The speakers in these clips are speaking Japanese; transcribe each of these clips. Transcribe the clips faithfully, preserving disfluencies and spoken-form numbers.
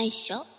ないっしょ。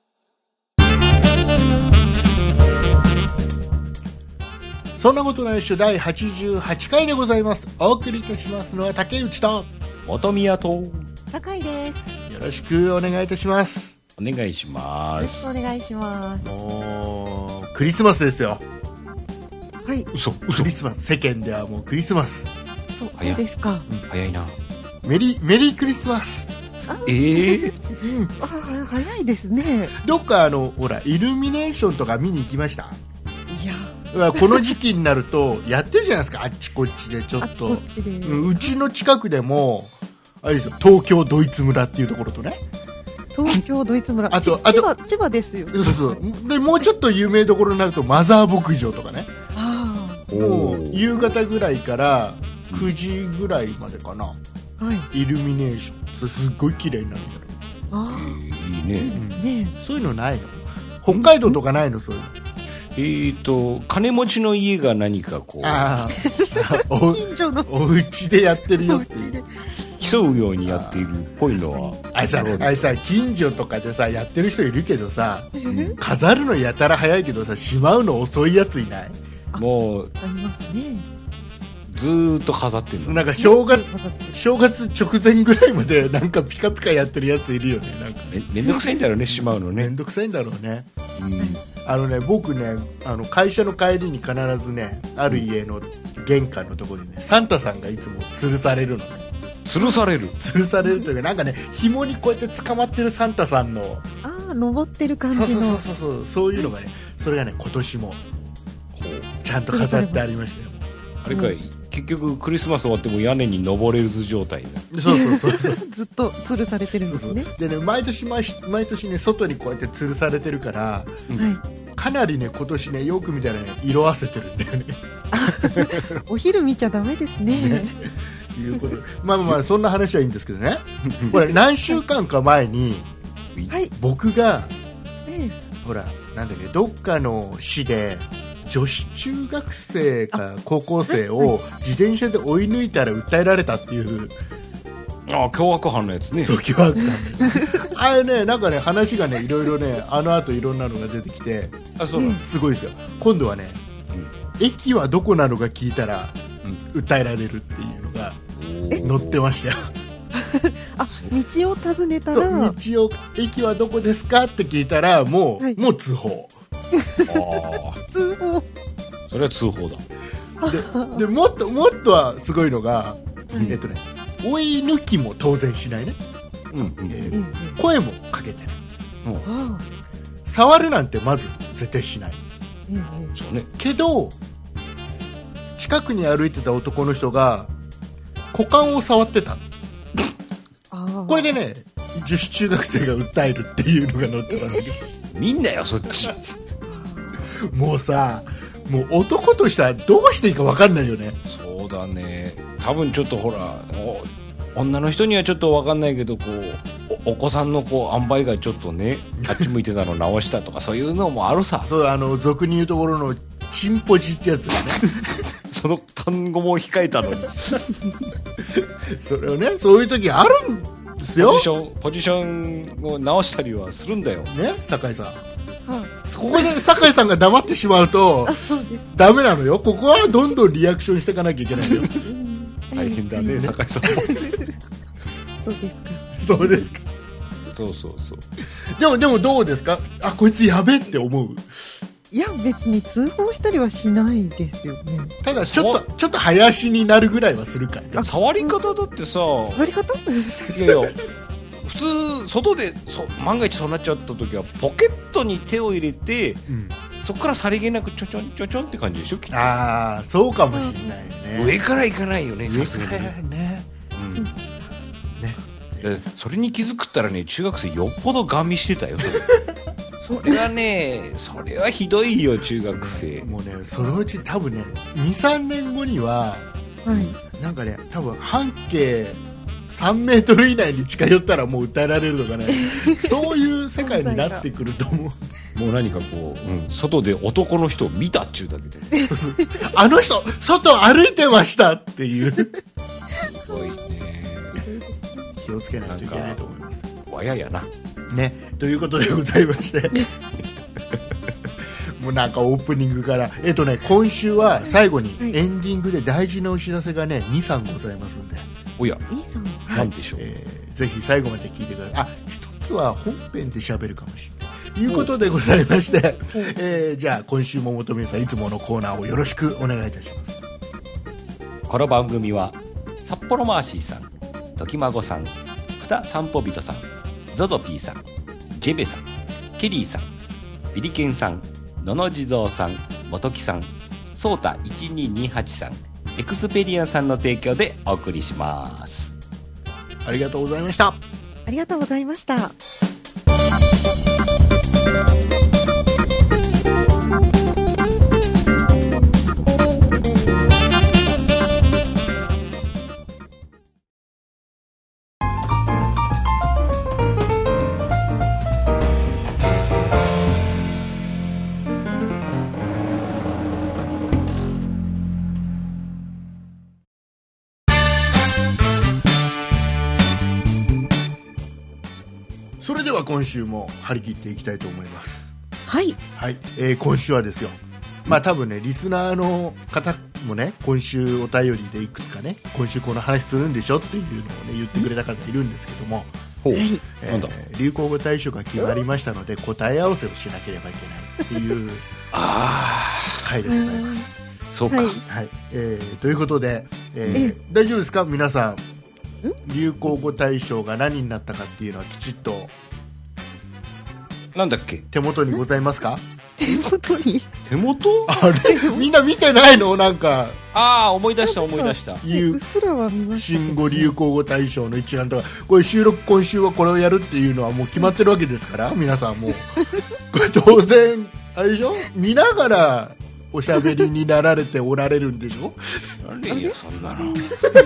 そんなことないっしょだいはちじゅうはちかいでございます。お送りいたしますのは竹内と本宮と酒井です。 よろしくお願いいたします。 お願いしまよろしす。 くお願いします。 もうクリスマスですよ。 はい。 嘘嘘クリスマス、世間ではもうクリスマス。 そう、そ早いうですか。 早いな。 メリメリークリスマス。 ええうん、 あー、早いですね。 どっかあのほらイルミネーションとか見に行きました？ いや、 この時期になるとやってるじゃないですか、あっちこっちでちょあっちこっとっちで。 うん、うちの近くでもあれですよ、東京ドイツ村っていうところとね、 東京ドイツ村。 あとちあと千葉千葉ですよ。 そうそうでもうちょっと有名どころになるとマザー牧場とかね、 あもうー夕方ぐらいからくじぐらいまでかな、 あ、はい。 イルミネーション、それすっごい綺麗になるんだよ。 あえーあ、 いいね。 いいですね。 そういうのないの？北海道とかないの？そういうの。 えーと金持ちの家が何かこうああお近所のお家でやってるよおっていう家で。 競うようにやっているっぽいのはあれさ、 そうあれさ、近所とかでさやってる人いるけどさ、 うん飾るのやたら早いけどさ、しまうの遅いやついない？ もうありますね。 ずーっと飾ってるの。 なんか正月飾ってる正月直前ぐらいまでなんかピカピカやってるやついるよね。なんかめめんどくさいんだろうね、しまうのね。 めんどくさいんだろうね。 うんあのね、僕ね、あの会社の帰りに必ずね、ある家の玄関のところにね、サンタさんがいつも吊るされるのね。 吊るされる。 吊るされるというか、なんかね、紐にこうやって捕まってるサンタさんの、 ああ、登ってる感そうそうじの。 そうそう、そういうのがね、それがね、今年もほうちゃんと飾ってありましたよ。 あれかい、結局クリスマス終わっても屋根に登れる状態だ。 そうそうそうそう。 ずっと吊るされてるんそうそうですね。 でね、毎年毎年毎年ね、外にこうやって吊るされてるから、 はい。 かなりね、今年ね、よく見たらね、色あせてるんだよね。 お昼見ちゃダメですね。 いうことで、まあまあまあ、そんな話はいいんですけどね。これ何週間か前にはい。 僕がえほらなんだっけ、どっかの市で女子中学生か高校生を自転車で追い抜いたら訴えられたっていうああ、凶悪犯のやつね。 訴求があったんだよ。あれね、なんかね、話がね、いろいろね、あの後いろんなのが出てきて、 あ、そうなの。 すごいですよ。今度はね、駅はどこなのか聞いたら、訴えられるっていうのが載ってましたよ。 あ、道を尋ねたそうら、 道を、駅はどこですかって聞いたら、もう、 はいもう通報。 ああ、 通報。 それは通報だ。 で、でもっと、もっとはすごいのが、 はいえっとね、追い抜きも当然しないね。 うんうんえええー声もかけてない。 ああ、 触るなんてまず絶対しない。 ええそうね。 けど、近くに歩いてた男の人が、股間を触ってた。 ああ。 これでね、女子中学生が訴えるっていうのが載ってたんだけみんなよ、そっち。 ど、もうさ、もう男としてはどうしていいか分かんないよね。 そうだね。多分ちょっとほら、お女の人にはちょっとわかんないけど、こう、お、お子さんのこう、塩梅がちょっとね、あっち向いてたの直したとか、そういうのもあるさ。 そう、あの、俗に言うところの、チンポジってやつだね。 その単語も控えたのに。 それをね、そういう時あるんですよポジ。ション、ポジションを直したりはするんだよ。 ね、酒井さん。 はここで酒井さんが黙ってしまうとあ、あ、そうです。 ダメなのよ。ここはどんどんリアクションしていかなきゃいけないよ。 うん大変だね、 ええ酒井さんも。 そうですか。 そうですか。 そうそうそう。 でも、でもどうですか？あ、こいつやべえって思う。 いや、別に通報したりはしないですよね。 ただ、ちょっと、ちょっと林になるぐらいはするかい。 触り方だってさ、 触り方いやいや、普通、外でそ万が一そうなっちゃった時は、ポケットに手を入れて、 うん、 そこからさりげなくちょちょんちょちょんって感じでしょ、きっと。 ああ、そうかもしれないよね。 上から行かないよね、 上さすがにからね。 ね。 うんそうなんだ。 でそれに気づくったらね、中学生よっぽどガン見してたよ。それはね、それはひどいよ、中学生。 もうね、そのうち多分ね、に、さんねんごには、 はい。 なんかね、多分半径さんメートル以内に近寄ったらもう訴えられるとかね、そういう世界になってくると思う。 もう何かこう、うん、外で男の人を見たっちゅうだけで。すあの人、外歩いてましたっていう。 ごいね。 そうですね。 気をつけないといけないと思います。 わややな。 ね、ということでございましてもうなんかオープニングからえっとね今週は最後にエンディングで大事なお知らせがねにさんございますんで、 おや、 いいさん、 なんでしょう。 えーぜひ最後まで聞いてください。あ、一つは本編で喋るかもしれないということでございまして、えーじゃあ今週も元宮さんいつものコーナーをよろしくお願いいたします。 この番組は札幌マーシーさん、ときまごさん、ふた散歩人さん、ゾゾピーさん、ジェベさん、ケリーさん、ビリケンさん、のの地蔵さん、元木さん、ソータいちににはちさん、エクスペリアンさんの提供でお送りします。 ありがとうございました。 ありがとうございました。 それでは今週も張り切っていきたいと思います。 はい。 はい、えー今週はですよ、まあ多分ねリスナーの方もね今週お便りでいくつかね今週この話するんでしょっていうのをね言ってくれた方いるんですけども、 ほう、 はい。 えーなんだ流行語大賞が決まりましたので答え合わせをしなければいけないっていうあ回でございます。 あ、そうか。 はいはい、えーということで、えーええ大丈夫ですか皆さん。流行語大賞が何になったかっていうのはきちっとなんだっけ、 手元にございますか？ 手元に。 手元？ あれみんな見てないの？なんかああ、思い出した思い出した。 ねいううっすらは見ましたけど。 新語・流行語大賞の一覧とかこれ収録今週はこれをやるっていうのはもう決まってるわけですから皆さんもうこれ当然あれでしょ見ながらおしゃべりになられておられるんでしょなんでいや、そんなの。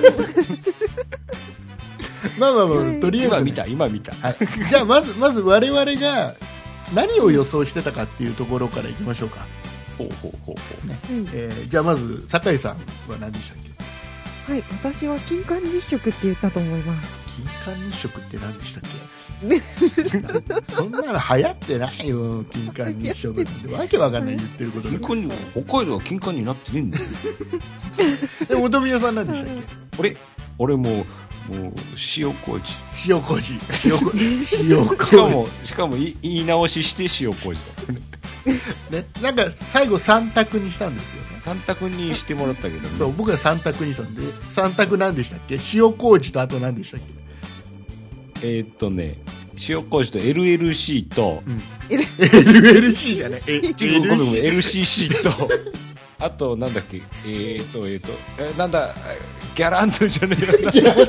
まあまあまあとりあえず、ね、 今見た、今見た。 はい、じゃあまずまず我々が何を予想してたかっていうところからいきましょうか、 ほうほうほうほう。 ねはい。 えーじゃあまず酒井さんは何でしたっけ？ はい。私は金環日食って言ったと思います。 金環日食って何でしたっけ？そんなの流行ってないよ金環日食なんてわけわかんない言ってることが金環に、北海道は金環になってねえんだよ。 で本宮さん何でしたっけ？ 俺、俺もう、もう塩麹。 塩麹塩麹塩麹しかも、しかも言い言い直しして塩麹だ。 ね、なんか最後さん択にしたんですよね。 三択にしてもらったけどね。 そう僕はさん択にしたんでさん択何でしたっけ？塩麹とあと何でしたっけ？ えーっとね、塩麹と エルエルシー と、 うん、エルエルシー じゃない違う、ごめんごめん エルシーシー と、あとなんだっけ、えーっと、えーっと、えなんだ、ギャランドじゃねえよな。なんだっ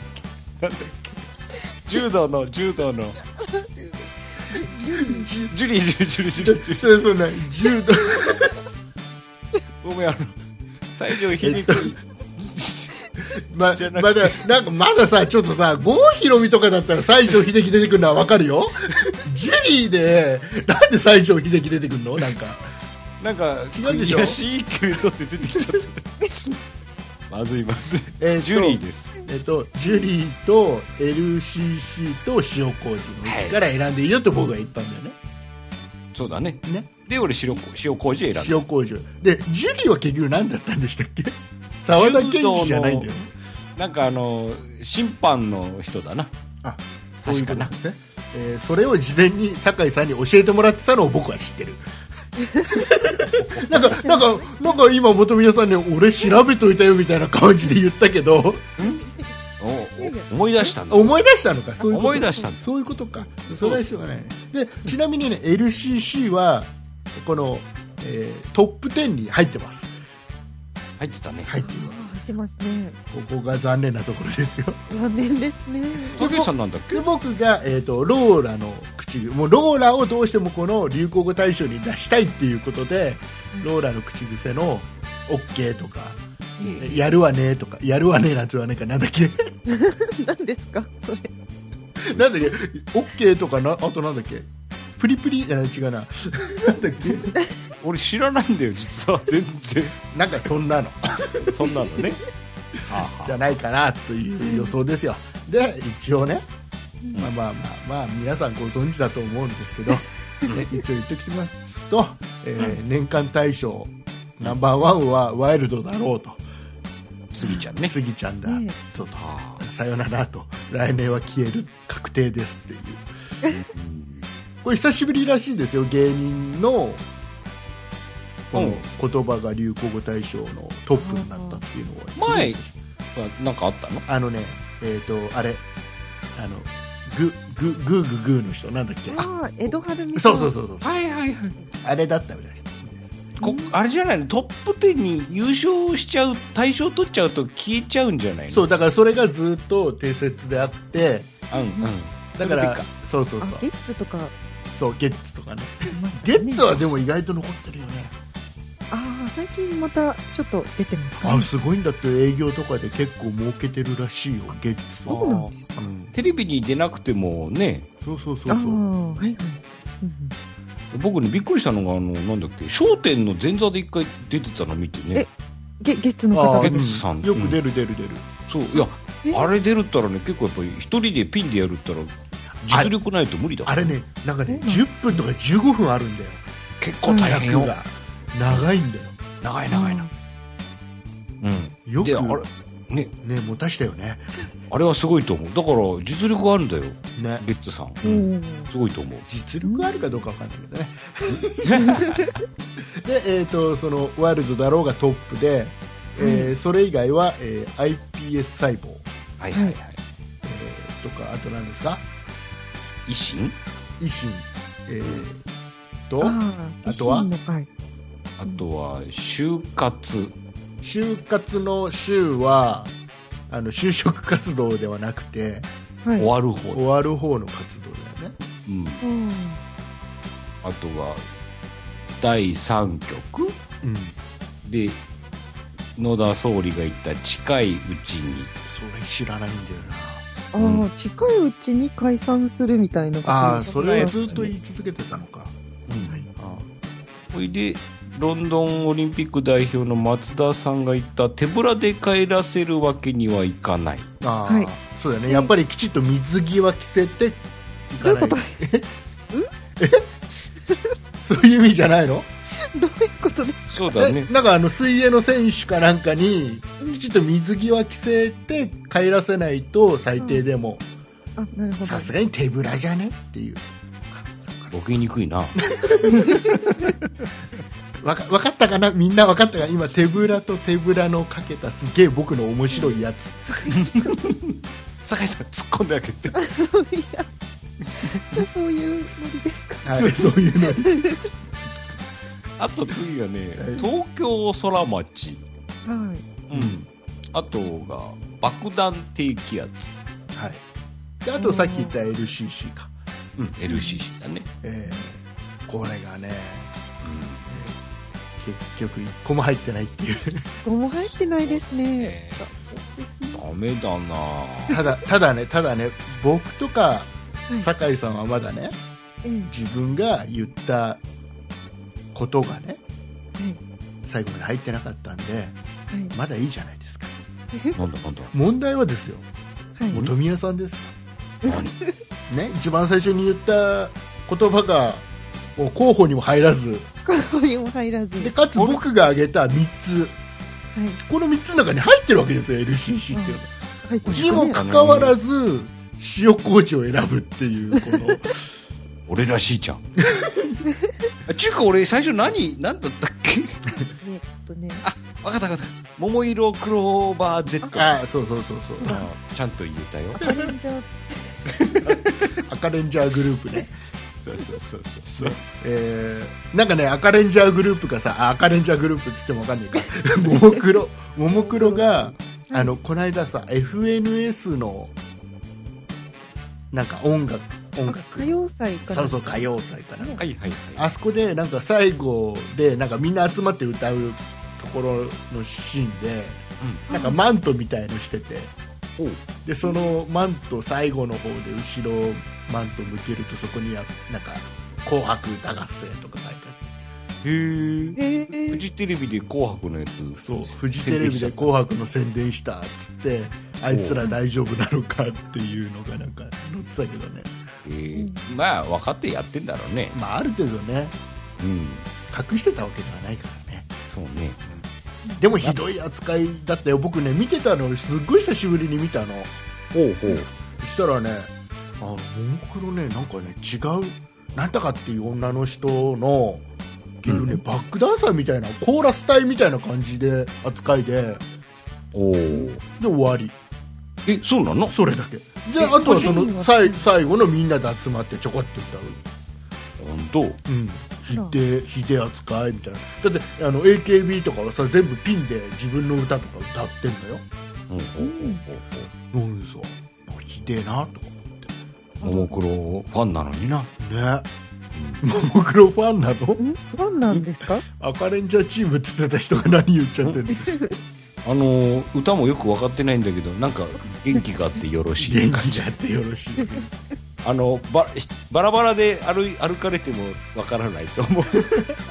け、柔道の、柔道の、ジュリー、ジュリー、ジュリー、ジュリー、ジュリー。 それそんな柔道ごめん、あの、西城秀樹。 まじゃなくまだなんかまださちょっとさ郷ひろみとかだったら西城秀樹出てくるのはわかるよジュリーでなんで西城秀樹出てくるの？なんかなんか、 違うでしょ悔しいけれどって出てきちゃった。まずいまずい。 えーとジュリーです。 えっとジュリーと エルシーシー と塩麹のうちから選んでいいよって僕が言ったんだよね。 そうだね。 ねで、俺塩、塩麹選んだ。 塩麹でジュリーは結局何だったんでしたっけ？沢田研二じゃないんだよね。 なんかあの、審判の人だな。 あそういうこと確ですね。えーそれを事前に酒井さんに教えてもらってたのを僕は知ってる。なんかなんかなんか今本宮さんに俺調べといたよみたいな感じで言ったけどおお思い出したんだ。 思い出したのかそういうこと思い出したんだそういうことかそれはしょうがない。でちなみにね エルシーシー はこの、えートップじゅうに入ってます。 入ってたね。 入っています。 入ってますね。 ここが残念なところですよ。 残念ですね。 竹内さんなんだっけ？ で僕が、えー、とローラの口癖もうローラをどうしてもこの流行語大賞に出したいっていうことでローラの口癖の OK とか、 うんやるわねとかやるわねなんて言わないかなんだっけ何ですかそれ。 なんだっけ OK とかなあとなんだっけプリプリじゃない違うななんだっけ俺知らないんだよ、実は。全然。 なんかそんなのそんなのね。はあはあじゃないかなという予想ですよ。で一応ねまあまあまあまあ皆さんご存知だと思うんですけど、ね、一応言っておきますと、えー、年間大賞ナンバーワンはワイルドだろうと、 スギちゃんね。 スギちゃんだ、 ねそうとあーさよならと、来年は消える確定ですっていうこれ久しぶりらしいですよ、芸人のこの言葉が流行語大賞のトップになったっていうのは前はなんかあったの？ あのね、えっ、ー、とあれあのグググーググーの人なんだっけ、 ああ、江戸晴美さん。 そうそうそうそう、 はいはいはい。 あれだったみたいです。 こあれじゃないの、トップじゅうに優勝しちゃう、大賞取っちゃうと消えちゃうんじゃないの？ そうだからそれがずっと定説であって、 うんうん。 だからそれでかそうそうそうあ、ゲッツとかそうゲッツとかね、 いましたゲね。 ッツはでも意外と残ってるよね。 ああ、最近またちょっと出てますかね。 あすごいんだって、営業とかで結構儲けてるらしいよゲッツと。 そうなんですか。 うんテレビに出なくてもね、 そうそうそうああ、 そうはいはい。うん僕ねびっくりしたのが、あのなんだっけ、笑点の前座で一回出てたの見てね。 えゲゲッツのあーゲ方がッツさんよく出る出る出る、 そういや、 えあれ出るったらね、結構やっぱり一人でピンでやるったら実力ないと無理だ。 あれねなんかねそうなんですじゅっぷんとかじゅうごふんあるんだよ、 結構大変よ尺。が長いんだよ。 長い長いな。うん。 よくであれね、 ね持たしたよね。 あれはすごいと思う。だから実力あるんだよ、 ねゲッツさん。 おーすごいと思う。 実力あるかどうかわかんないけどね。で、えー、とそのワイルドだろうがトップで、えーそれ以外は、えー アイピーエス 細胞、 はいはいはい。 えーとかあと何ですか、 維新、 維新、えーとああ、 あとは維新の会。 あとは就活。 就活の就はあの就職活動ではなくてはい。 終わる方。 終わる方の活動だよね。 うん。 うんあとはだいさん局うん、 で野田総理が言った近いうちに。 それ知らないんだよあうんあ、近いうちに解散するみたいなことな。ああーですそれをずっと言い続けてたのか。 うん。 あそれでロンドンオリンピック代表の松田さんが言った手ぶらで帰らせるわけにはいかない。 ーあー、 はいそうだよね、やっぱりきちっと水際着せていかない。 どういうことそういう意味じゃないの？ どういうことですか。 そうだねえ。なんかあの水泳の選手かなんかにきちっと水際着せて帰らせないと最低でもあ、なるほど。 さすがに手ぶらじゃねっていう。 そうか。 ボケにくいな。 わか分かったかな、みんな分かったかな。今手ぶらと手ぶらのかけたすげえ僕の面白いやつ。 酒井さん突っ込んであげて。 そういや。そういうノリですか。 はい、そういうのあと次がね、 はい東京空町。 はい。 うん。あとが爆弾低気圧。 はい。であとさっき言った エルシーシー か。 うん。エルシーシー だね。 えーこれがね、結局いっこも入ってないっていう。 ごも入ってないですねね。 そうですね。 ダメだな。 ただただねただね僕とかはい酒井さんはまだねええ自分が言ったことがねはい最後まで入ってなかったんではいまだいいじゃないですか。 なんだなんだ。 問題はですよはい。 本宮さんですよ、ね、一番最初に言った言葉がもう候補にも入らずここにも入らず。 でかつ僕が挙げたみっつはい。 このみっつの中に入ってるわけですよ エルシーシー っていうのが、 入ってますにもかかわらず塩麹を選ぶっていうこの俺らしいじゃん。あちゅうか俺最初何何だったっけ。 ねえっとね。 わかったわかった。桃色クローバー Z。 ああそうそうそうそうあちゃんと言えたよ。 赤レンジャーっつって。 赤レンジャーグループね、 そうそうそうそうそう。 えー、なんかね赤レンジャーグループがさあ赤レンジャーグループっつってもわかんないかももクロももクロがあのこの間さ エフエヌエス のなんか音楽音楽歌謡祭かな。 そうそう歌謡祭かな、 ねはいはいはい。 あそこでなんか最後でなんかみんな集まって歌うところのシーンでなんかマントみたいのしてて、 おうでそのマント最後の方で後ろマント向けるとそこにはなんか紅白歌合戦とか書いてあへえ。 ええフジテレビで紅白のやつ。 ってそうフジテレビで紅白の宣伝したっつってあいつら大丈夫なのかっていうのがなんか載ってたけどね。 えー、まあ分かってやってんだろうね。 まあある程度ね、 うん、 隠してたわけではないからね。 そうね。 でもひどい扱いだったよ。僕ね見てたのすっごい久しぶりに見たの。 ほうほう。 そしたらね、あももクロねなんかね違うなんとかっていう女の人のけどね、うん、バックダンサーみたいなコーラス隊みたいな感じで扱いで、 おで終わり。 え、そうなの？ それだけで、あとはその最最後のみんなで集まってちょこっと歌う。 本当？ うん。ひでひで扱いみたいな。だってあの エーケービー とかはさ全部ピンで自分の歌とか歌ってんだよ。 うんうんうん。 なんでさひでえなとか思って。 ももクロファンなのにな。 ね。ももクロファンなの？ファンなんですか？ 赤レンジャーチームっつってた人が何言っちゃってるの？ あの歌もよく分かってないんだけどなんか元気があってよろしい元気があってよろしいあの バ, バラバラで 歩, 歩かれても分からないと思うそう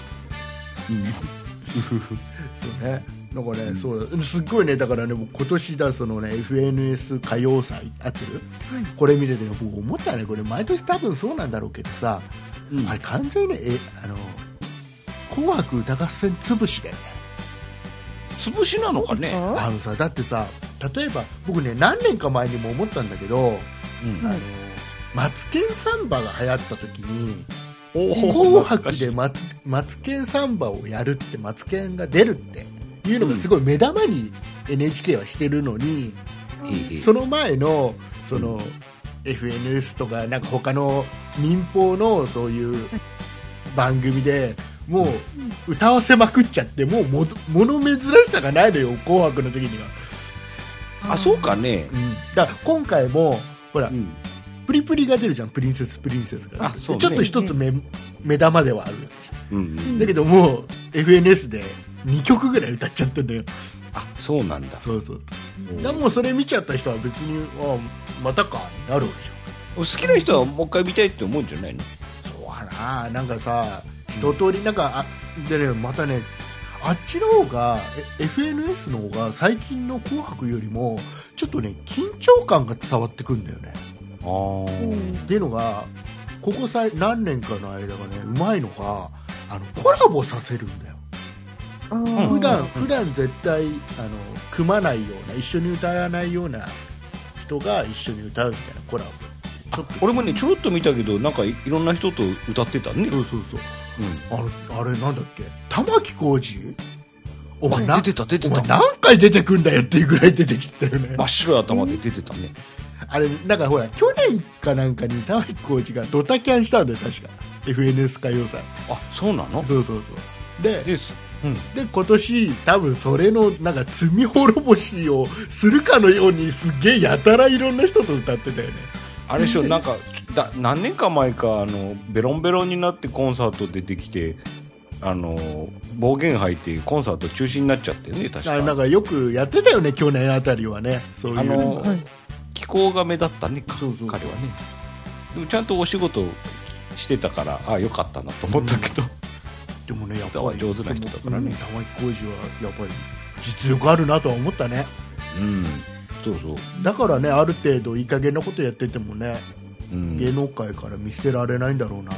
ね。なんかね、うん、そうだすっごいね。だからね今年だそのね エフエヌエス 歌謡祭合ってる、はい、これ見てて僕思ったね。これ毎年多分そうなんだろうけどさ、うん、あれ完全にねえあの紅白歌合戦潰しだよね。 潰しなのかね。 あのさだってさ例えば僕ね何年か前にも思ったんだけど、うん、あのマツケンサンバが流行った時に紅白でマツ、マツケンサンバをやるってマツケンが出るっていうのがすごい目玉に エヌエイチケー はしてるのに、うん、その前のその、うん、エフエヌエス とかなんか他の民放のそういう番組でもう歌わせまくっちゃってもうもの珍しさがないのよ紅白の時には。 あ、そうかね、 うん、だから今回もほら、うん、プリプリが出るじゃん。プリンセスプリンセスが、ね、ちょっと一つ 目, 目玉ではある、うんうん、だけどもう エフエヌエス でにきょくぐらい歌っちゃってんだよ。 あ、そうなんだ。 そうそう。でもそれ見ちゃった人は別にあまたかになるわけじゃん。 好きな人はもう一回見たいって思うんじゃないの？ そうかな。なんかさ一通りなんかあでねまたねあっちの方が エフエヌエス の方が最近の紅白よりもちょっとね緊張感が伝わってくるんだよね。あーっていうのがここさ何年かの間がねうまいのがあのコラボさせるんだよ。普段普段絶対あの組まないような一緒に歌わないような人が一緒に歌うみたいなコラボ。 ちょっと俺もねちょろっと見たけどなんか い, いろんな人と歌ってたね。 そうそうそう、うん、あれあれなんだっけ玉置浩二お前な出てた出てたお前何回出てくんだよっていうぐらい出てきたよね。 真っ白い頭で出てたね。 あれなんかほら去年かなんかに玉置浩二がドタキャンしたんだよ確か エフエヌエス 歌謡祭。 あ、そうなの？ そうそうそうでです、うん、 で今年多分それのなんか罪滅ぼしをするかのようにすげえやたらいろんな人と歌ってたよね。 あれでしょなんかだ何年か前かあのベロンベロンになってコンサート出てきてあの暴言吐いてコンサート中止になっちゃってね確か。 なんかよくやってたよね去年あたりはね。そういうあの、 はい、気候が目立ったねそうそう彼はね。でもちゃんとお仕事してたからああよかったなと思ったけど、 うん、でもねやっぱり上手な人だからね。 玉置浩二はやっぱり実力あるなとは思ったね。 うんそうそうだからねある程度いい加減なことやっててもね、うん、芸能界から見捨てられないんだろうなと思った。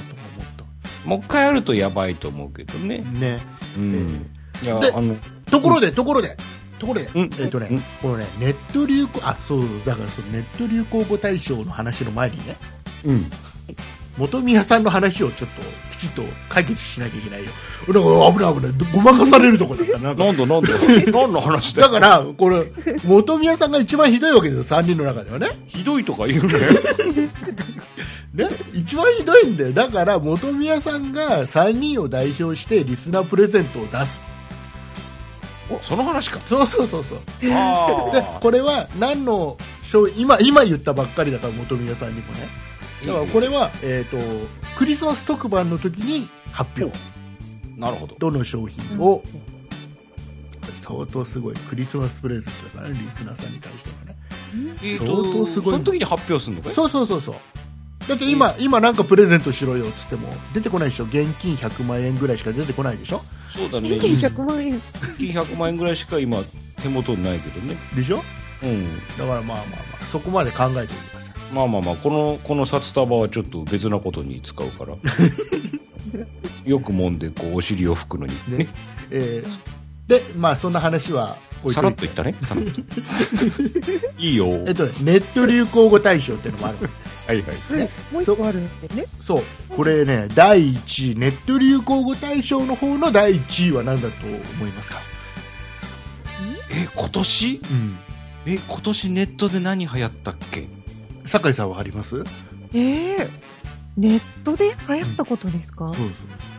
もう一回やるとやばいと思うけどね。 ね、うんえー、いやであのところで、うん、ところでところで、うん、えっ、ー、とね、うん、このねネット流行あそうだからそのネット流行語大賞の話の前にね、うん、本宮さんの話をちょっときちっと解決しなきゃいけないよ。なんか危ない危ないごまかされるとこだったなんかなんだなんだ何の話だよ。だからこれ本宮さんが一番ひどいわけですよさんにんの中ではね。 ひどいとか言うねね一番ひどいんだよ。だから本宮さんがさんにんを代表してリスナープレゼントを出す。 おその話か。 そうそうそうそうあでこれは何の賞 今, 今言ったばっかりだから本宮さんにもね。だからこれは、えー、とクリスマス特番の時に発表。 なるほど。 どの商品を、うん、相当すごいクリスマスプレゼントだからねリスナーさんに対してはね、 えー、相当すごい。その時に発表するのかい。 そうそうそうそうだって今、えー、今なんかプレゼントしろよっつっても出てこないでしょ。現金ひゃくまんえんぐらいしか出てこないでしょ。 そうだね現金ひゃくまんえん現金ひゃくまんえんぐらいしか今手元にないけどね。 でしょ、 うんだからまあまあまあそこまで考えておいてください。 まあまあまあこのこの札束はちょっと別なことに使うからよく揉んでこうお尻を拭くのにね。 ねえー、でまあそんな話は置いさといてらっといったね。さらっといいよ。 えっとね、ネット流行語大賞っていうのもあるんですよ。 はいはい。 はい、もう一個あるんでね。 そうこれねだいいちいネット流行語大賞の方のだいいちいは何だと思いますか？ え今年うんえ今年ネットで何流行ったっけ？ 酒井さんわかります？ えー、ネットで流行ったことですか？ そうそう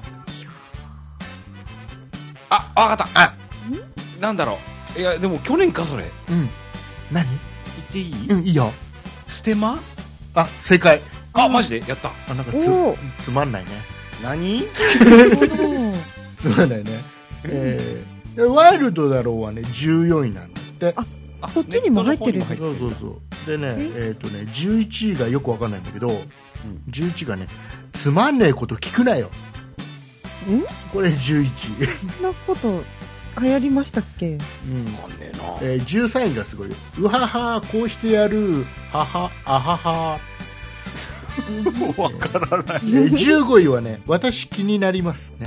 あわかった。 あなんだろう。いやでも去年かそれ。 うん何？ 言っていい？ うんいいよ。 ステマ？ あ正解。 あマジでやった。 あなんかつおつまんないね。 何？ つまんないね。えー、ワイルドだろうはねじゅうよんいなんだって。 あそっちにも入ってるんですそうそうそうでねえっ、ー、とねじゅういちいがよくわかんないんだけど、うん、じゅういちいがねつまんねえこと聞くなよ。 んこれじゅういちいそんなこと流行りましたっけ？ うんわかんねえな。 えー、じゅうさんいがすごいよ。うははこうしてやるははあははわからない。 えー、じゅうごいはね私気になりますね。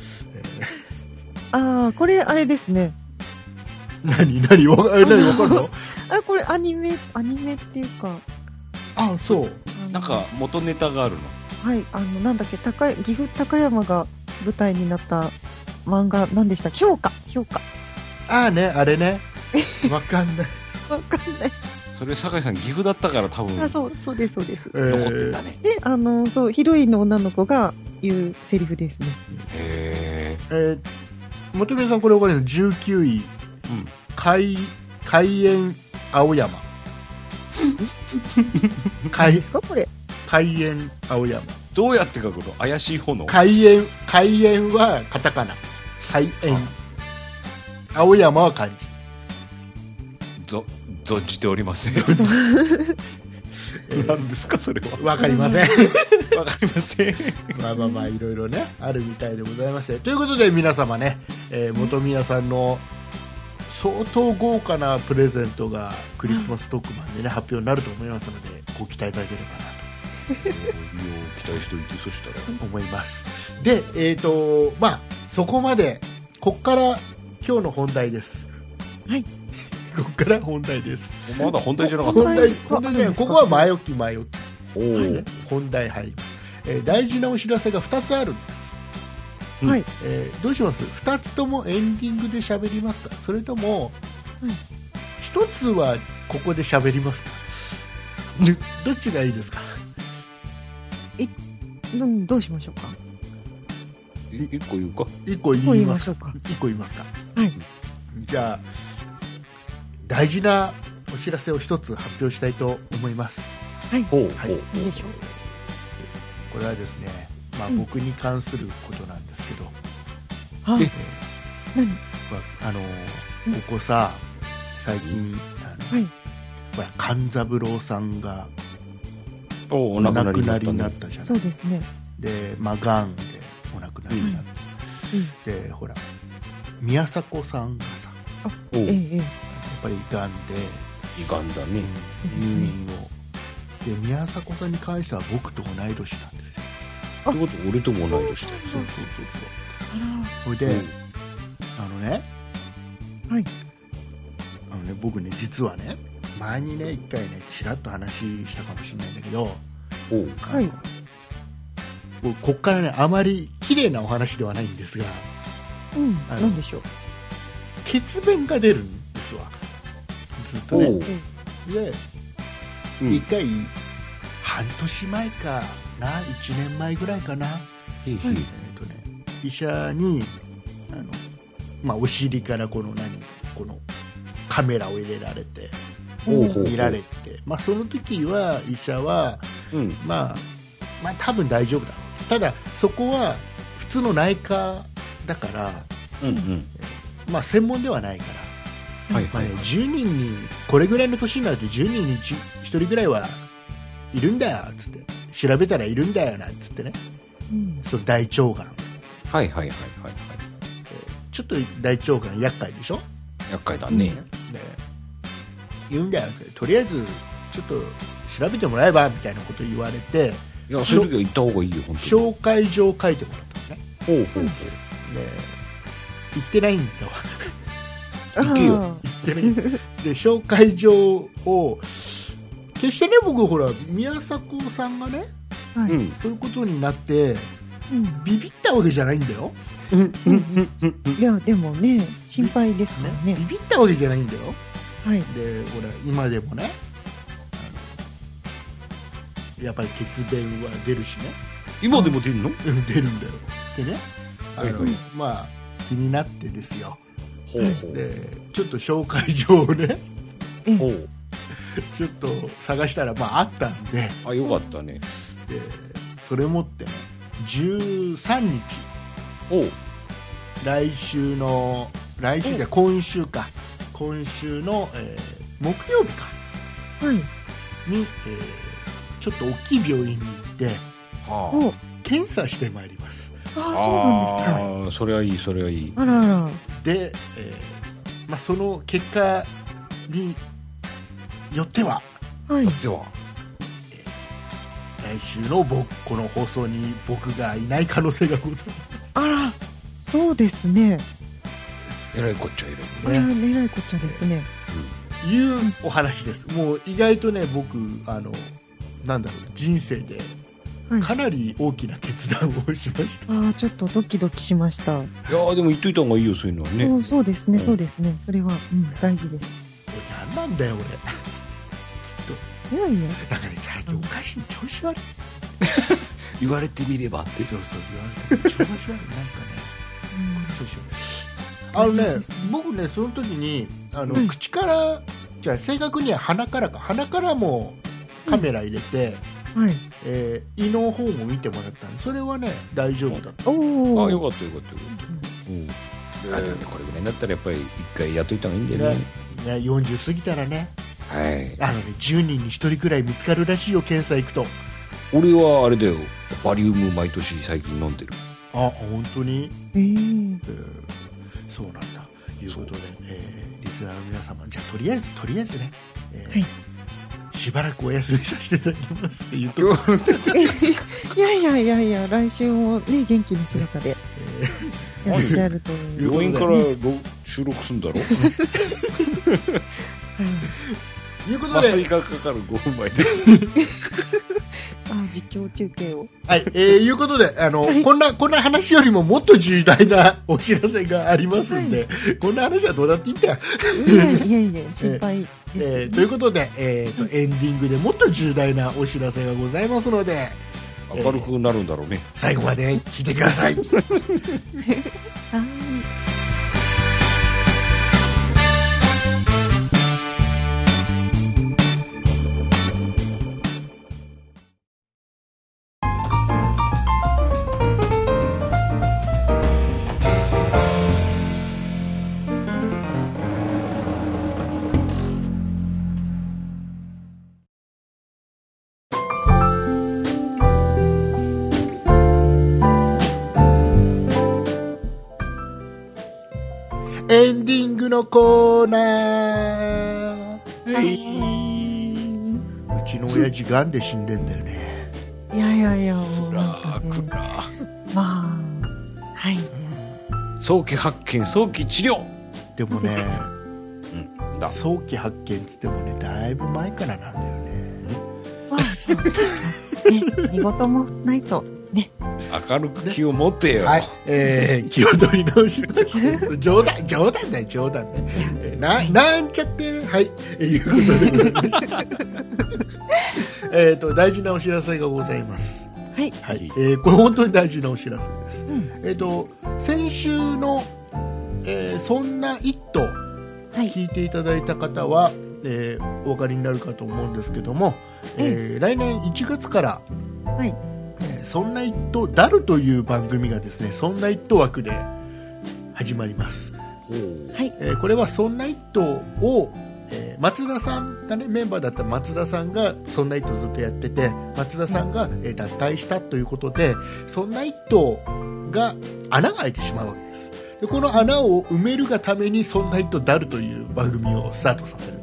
ああこれあれですね。 何何わか何わかるの？ あこれアニメアニメっていうかあそうあのなんか元ネタがあるの。 はいあのなんだっけ高岐阜高山が舞台になった漫画何でしたっけ？評価評価ああねあれねわかんない。 わかんない。 それ酒井さん岐阜だったから多分あそうそうですそうです。 えー残ってたね。 であのそうヒロインの女の子が言うセリフですね。 へえー、本宮さんこれわかるのじゅうきゅういえ。うん。 海海縁青山何海ですかこれ？ 海縁青山どうやって書くの？怪しい炎。 海縁海縁はカタカナ海縁青山は漢字。 ぞ存じておりません。何ですかそれは。 わかりません。 わかりません。 まあまあまあいろいろねあるみたいでございまして、ということで皆様ね、えー、本宮さんの相当豪華なプレゼントがクリスマス特番でね発表になると思いますのでご期待いただければなと期待しておいてそしたら思います。でえっ、ー、とまあそこまでこっから今日の本題です。 はいここから本題です。 まだ本題じゃなかっ本た。 題本題じゃないここは前置き前置き。 おお、 ね、本題入ります、えー、大事なお知らせがふたつあるんです、 はい、 えー、どうします？ふたつともエンディングで喋りますか？それともひとつはここで喋りますか？どっちがいいですか？ えどどうしましょうか？ い一個言うか。 いっこ言いますか？いっこ言いますか？ はいじゃあ大事なお知らせをひとつ発表したいと思います。 はいほうはいほう。 いいでしょう。 これはですね、まあ、 うん僕に関することなんですけど、 はいえ何？ ーあのうんーここさ最近あの、 はいほら勘三郎さんがおお、おお亡亡くなりくなりになっね。 になったたじゃない。 そうですね。 で、まあ、がんでお亡くなりになって、 うんでほら宮迫さんがさおお、 ええええやっぱりがんで、 いかんだね。 入そうですね。 院をで宮迫さんに関しては僕と同い年なんですよ。 ってこと俺とも同い年だよ。 そうそうそうあそうそれで、あのねはいあのね僕ね実はね前にね一回ねちらっと話したかもしれないんだけど、 おうらはい僕こっからねあまり綺麗なお話ではないんですがうんあのなんでしょう。 血便が出るんですわずっとねおうでうん一回半年前かないちねんまえぐらいかな、 へいへい。 えーとね、医者にあの、まあ、お尻からこの何このカメラを入れられてほうほうほう見られて、まあ、その時は医者は、 うん。 まあ、まあ多分大丈夫だろうただそこは普通の内科だから、 うんうん。 まあ、専門ではないから、まあねはいはいはい。 じゅうにんにこれぐらいの年になるとじゅうにんにひとりぐらいはいるんだよっつって調べたらいるんだよなんつってねうんその大腸がんはいはいはいはいはい。 ちょっと大腸がん厄介でしょ、 厄介だね。 で言うんだよ、とりあえずちょっと調べてもらえばみたいなこと言われて、 いや、そういう時は行った方がいいよ、本当に。 紹介状書いてもらったのね。 ほうほうほう。 で行ってないんだよ。 行けよ。 行ってない。で紹介状を決してね、僕ほら宮迫さんがね、 はい。 うん。 そういうことになってうんビビったわけじゃないんだよ。 いや、でもね、心配ですからね。 ビビったわけじゃないんだよ。 はい。 で、ほら今でもね、あのやっぱり血便は出るしね。 今でも出るの？ うん出るんだよ。でね、あの、 はいはいまあ気になってですよ。 ほうほう。 でちょっと紹介状をねえほう。 ちょっと探したらまああったんで、 あ、よかったね。 でそれ持ってねじゅうさんにちほう。 来週の来週じゃ今週か今週の、えー木曜日かはい。 に、えーちょっと大きい病院に行ってはお、 検査してまいります。 ああ、そうなんですか。 ああ、それはいい、それはいい。 あらあら。 で、えーまあ、その結果によってははい。 では、 来週の僕この放送に僕がいない可能性がございます。 あら、そうですね。 えらいこっちゃいる。 あら、えらいこっちゃですね。 いうお話です。もう意外とね僕あのなんだろう人生ではい。 かなり大きな決断をしました。 ああ、ちょっとドキドキしました。 いやーでも言っといた方がいいよ、そういうのはね。 そうそうですね、 うんそうですね。それは、うん、大事です。 何なんだよ俺。きっといやいや。 だから最近おかしい調子悪い。 言われてみればって。 そうそう言われて調子悪いなんかね調子悪い。あのねいいですね僕ねその時にあの、 はい口からじゃあ正確には鼻からか鼻からもカメラ入れて、 はい。 えー胃の方も見てもらったんでそれはね大丈夫だった。 おお。 あ、よかったよかったよかった。うん。あ、でもね、これぐらいになったらやっぱり一回やっといた方がいいんだよね。 ねねよんじゅう過ぎたらねはい。 あのねじゅうにんにひとりくらい見つかるらしいよ検査行くと。 俺はあれだよ、バリウム毎年最近飲んでる。 あ本当に、 えー、 えーそうなんだということで、えーリスナーの皆様じゃあとりあえずとりあえずね、えーはいしばらくお休みさせていただきますというと、 いやいやいやいや、来週もね、元気な姿でえやってやるという。 病院からはい。 ろ収録するんだろ。 ーいうことで、 麻酔がかかるごふんまえで。 あ、実況中継を。 はいえーいうことであの、 はいこんなこんな話よりももっと重大なお知らせがありますんで、こんな話はどうだっていいんだよ。 いやいやいや、心配ですけどね、 えーということで、えーとエンディングでもっと重大なお知らせがございますので明るくなるんだろうね。 最後まで聞いてください。 はい。 エンディングのコーナー。うちの親父がんで死んでんだよね。 いやいやいや、もうなんくからね。 くら。 まあ、はい。 早期発見、早期治療。 でもねそうですうん。だ。 早期発見っつってもねだいぶ前からなんだよね。 まあ、ね、何事もないと、ね。 明るく気を持ってよ。 はい、えー、気を取り直します冗談冗談だよ冗談ね、えー、ななんちゃってはいえーいうことでございましたえっと大事なお知らせがございます。 はい。 はい、えー、これ本当に大事なお知らせです。 うん。 えっ、と先週の、えーそんな一途はい。 聞いていただいた方は、えーお分かりになるかと思うんですけども、えー来年いちがつから、 はい。 えーそんな一途ダルという番組がですねそんな一途枠で始まります。 ほう。 はい。 えーこれはそんな一途を、えー松田さんがねメンバーだった松田さんがそんな一途ずっとやってて松田さんが、えー脱退したということでそんな一途が穴が開いてしまうわけです。でこの穴を埋めるがためにそんな一途ダルという番組をスタートさせると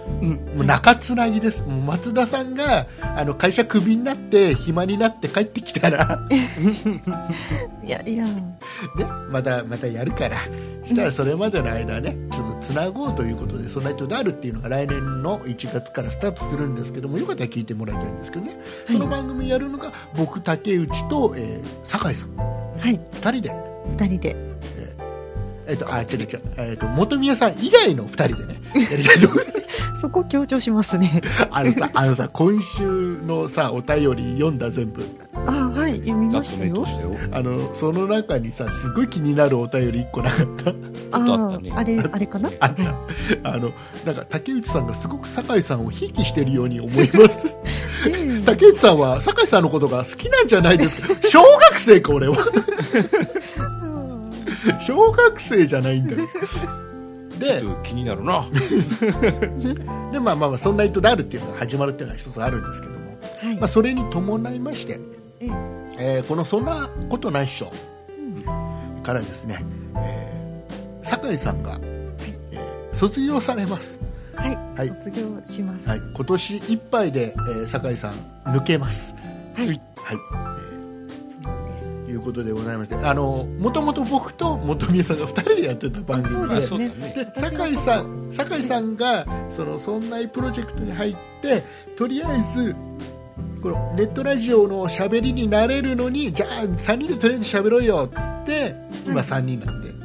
もう中つなぎです。もう松田さんがあの会社クビになって暇になって帰ってきたらいやいや、 ね、またまたやるから、そしたらそれまでの間ねちょっとつなごうということで、そんな人であるっていうのが来年のいちがつからスタートするんですけども、よかったら聞いてもらいたいんですけどね、 はいその番組やるのが僕竹内と、えー、酒井さんはいふたりで、 二人でえー、とあ違う違う、えー、と本宮さん以外のふたりでねやりたいと思いますそこ強調しますね。 あのさあのさ今週のさお便り読んだ全部、 あ、はい、読みざっとましたよ。 目通したよ。 あのその中にさすごい気になるお便りいっこなかったょっとあったねあれ、あれかなあったあのなんか竹内さんがすごく酒井さんをひいきしてるように思いますええ竹内さんは酒井さんのことが好きなんじゃないですか小学生か俺はうん小学生じゃないんだよでちょっと気になるな。 でまあまあまあそんな人であるっていうのが始まるっていうのは一つあるんですけども、 はいまあ、それに伴いまして、 えええーこのそんなことないっしょうんからですね、えー酒井さんが、えー卒業されます、 はい、 はい卒業します。 はい、今年いっぱいで、えー酒井さん抜けます。 はい、 はい、 そうなんです。 えーいうことでございまして、あのもともと僕と本宮さんがふたりでやってた番あ、そう組で、 ですね。 で酒井さん酒井さんがそのそんなプロジェクトに入って、とりあえずこのネットラジオのしゃべりになれるのに、じゃあさんにんでとりあえずしゃべろうよっつって今さんにんなんで、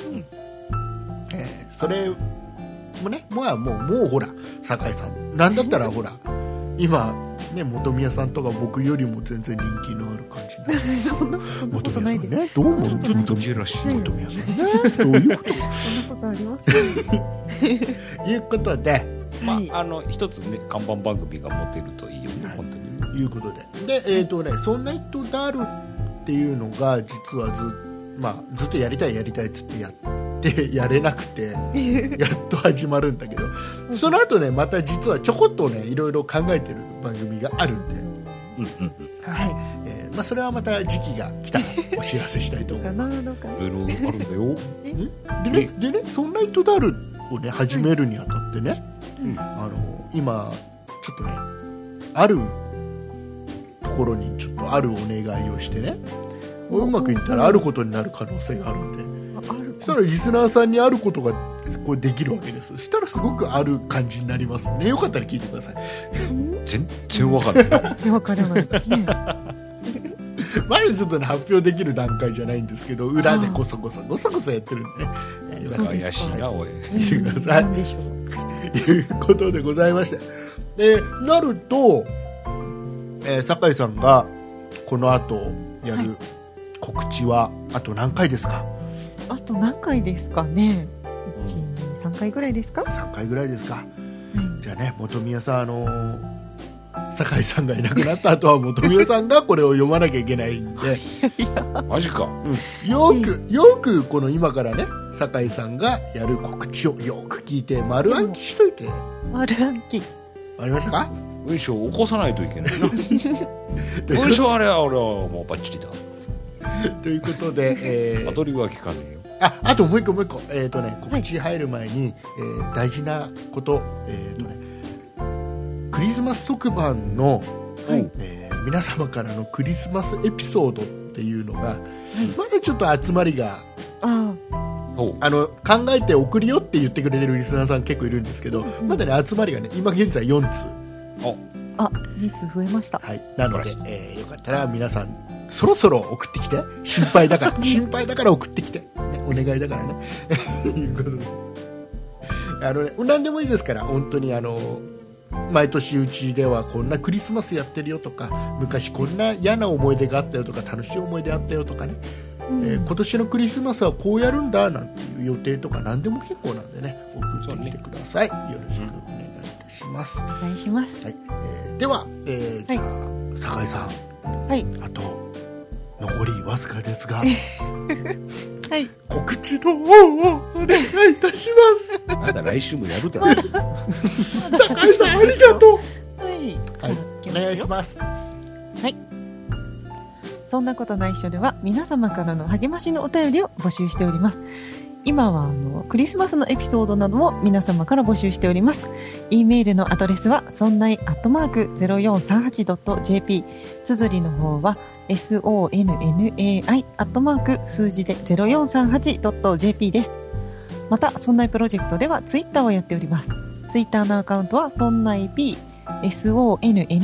えーそれもね、もうもうもうほら酒井さんなんだったらほら今ね本宮さんとか僕よりも全然人気のある感じになるそんな、そんなことないです。 ね、どうもそんなことない本ジェラシー。 はい本宮さんね、どういうことそんなことあります。 いうことで、 まあ、 はいあの一つね看板番組が持てるといいよね、 はい本当にね。 いうことで、で、えっ、とね、そんな人であるっていうのが実はず、まあ、ずっとやりたいやりたいっつってやってやれなくて、やっと始まるんだけど、その後ね、また実はちょこっとね、いろいろ考えてる番組があるんで、 うんうん。 はい。 えーまあ、それはまた時期が来たらお知らせしたいと思いかます。 な、どうかな。 いろいろあるんだよ。 でね、でね、そんな人であるをね、始めるにあたってね、 うんあの今ちょっとね、あるところにちょっとあるお願いをしてね、うまくいったらあることになる可能性があるんで、 ああるそしたらリスナーさんにあることがこれできるわけです。そしたらすごくある感じになりますね。よかったら聞いてください。 全然わかんないな。 全然わからないですね。 まだちょっとね発表できる段階じゃないんですけど、裏でこそこそこそこそやってるんでね、えーそうですか怪しいな、おい。 聞いてくださいなんでしょう。 ということでございまして、でなると、えー酒井さんがこの後やる告知はあと何回ですか？ あと何回ですかね。いち、に、さんかいぐらいですか。はさんかいぐらいですか？ い。 じゃあね、本宮さん、あのー酒井さんがいなくなった後は本宮さんがこれを読まなきゃいけないんで、 マジか。 うん、よくよくこの今からね酒井さんがやる告知をよく聞いて丸暗記しといて、 丸暗記。 ありましたか？ 文章を起こさないといけないな。 という文章あれは俺はもうバッチリだ。 ということで、えーアドリブは聞かねえよ。 ああともう一個もう一個、えーとね、告知入る前に、えー大事なこと、えーとね、クリスマス特番の、 はいえー皆様からのクリスマスエピソードっていうのが、まだちょっと集まりがあほう。 あの考えて送るよって言ってくれてるリスナーさん結構いるんですけど、 うんまだね集まりがね今現在よんつう、 あ、あ、につ増えました。 はい、なので素晴らし、 えーよかったら皆さんそろそろ送ってきて、心配だから心配だから送ってきて、ね、お願いだからねいうことで、あのね、何でもいいですから、本当にあの毎年うちではこんなクリスマスやってるよとか、昔こんな嫌な思い出があったよとか、楽しい思い出あったよとかね、 うんえー今年のクリスマスはこうやるんだなんていう予定とか何でも結構なんでね、送ってきてください、よろしくお願いいたします、 お願いします。 はい、えーでは、えーじゃあ、酒井さん、 はい。 あと残りわずかですがはい。 告知の方をお願いいたしますなんだ来週もやるだろ。 酒井さんありがとう。 はい。 はいじゃあお願いします。 はい。そんなことないっしょでは皆様からの励ましのお便りを募集しております。 今はあのクリスマスのエピソードなども皆様から募集しております。 E メールのアドレスはそんない アットマーク ゼロよんさんはち ドット ジェーピー、 綴りの方は ソンナイ アットマーク数字で ゼロよんさんはち ドット ジェーピー です。またそんないプロジェクトではツイッターをやっております。ツイッターのアカウントはそんない P、 ソンナイ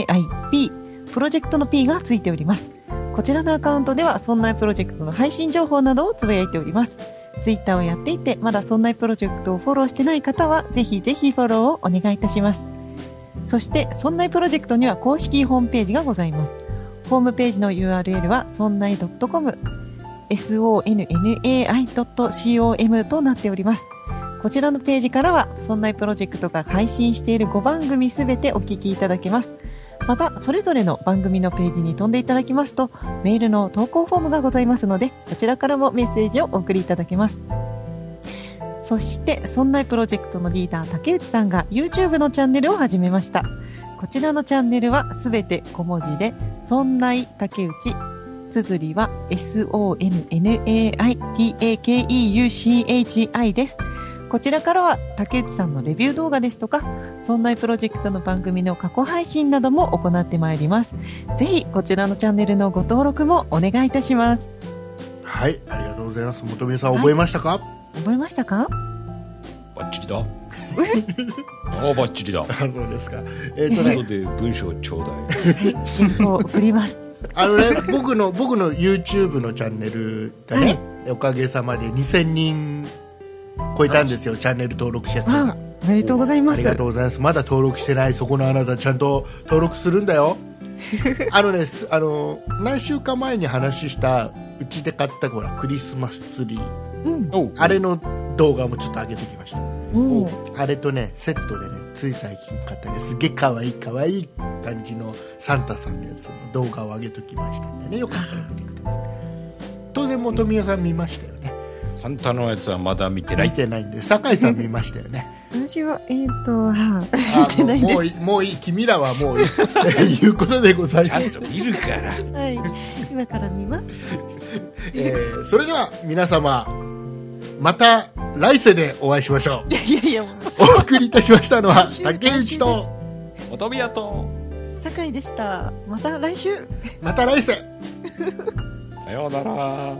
P、 プロジェクトの P がついております。こちらのアカウントではそんないプロジェクトの配信情報などをつぶやいております。ツイッターをやっていてまだそんないプロジェクトをフォローしてない方はぜひぜひフォローをお願いいたします。そしてそんないプロジェクトには公式ホームページがございます。ホームページの ユーアールエル はそんない ドットコム、 ソンナイ ドットコム となっております。こちらのページからはそんないプロジェクトが配信しているごばんぐみすべてお聞きいただけます。またそれぞれの番組のページに飛んでいただきますとメールの投稿フォームがございますのでこちらからもメッセージをお送りいただけます。そしてそんないプロジェクトのリーダー竹内さんが YouTube のチャンネルを始めました。こちらのチャンネルはすべて小文字でそんない竹内、綴りは ソンナイ タケウチです。こちらからは竹内さんのレビュー動画ですとかそんないプロジェクトの番組の過去配信なども行ってまいります。ぜひこちらのチャンネルのご登録もお願いいたします。 はい、ありがとうございます。元宮さん覚えましたか？はい、 覚えましたか？ バッチリだ。ああ、バッチリだ。 あ、そうですか。えーとね、 後で文章ちょうだい。 原稿を送ります。 あのね、僕の僕の YouTube のチャンネルがね、はい、おかげさまでにせんにん超えたんですよ、チャンネル登録者数が。 おめでとうございます。 ありがとうございます。まだ登録してないそこのあなたちゃんと登録するんだよ。あのね、あの何週間前に話したうちで買ったほらクリスマスツリー、うん、あれの動画もちょっと上げてきました。あれとねセットでねつい最近買ったねすげえかわいいかわいい感じのサンタさんのやつの動画を上げときましたんでね、よかったら見てください。当然本宮さん見ましたよね。 サンタのやつはまだ見てない。 見てないんで酒井さん見ましたよね。 私はえっ、ー、とは見てないです。 もういいもういい君らはもういいいうことでございます。 ちゃんと見るから。 はい、今から見ます。 えー、それでは皆様また来世でお会いしましょう。 いやいやいや、 お送りいたしましたのは竹内と本宮と酒井でした。また来週。 また来世。 さようなら。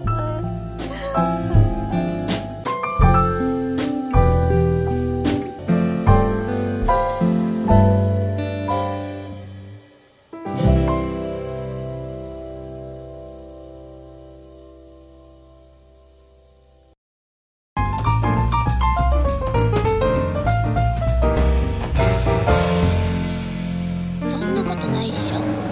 そんなことないっしょ。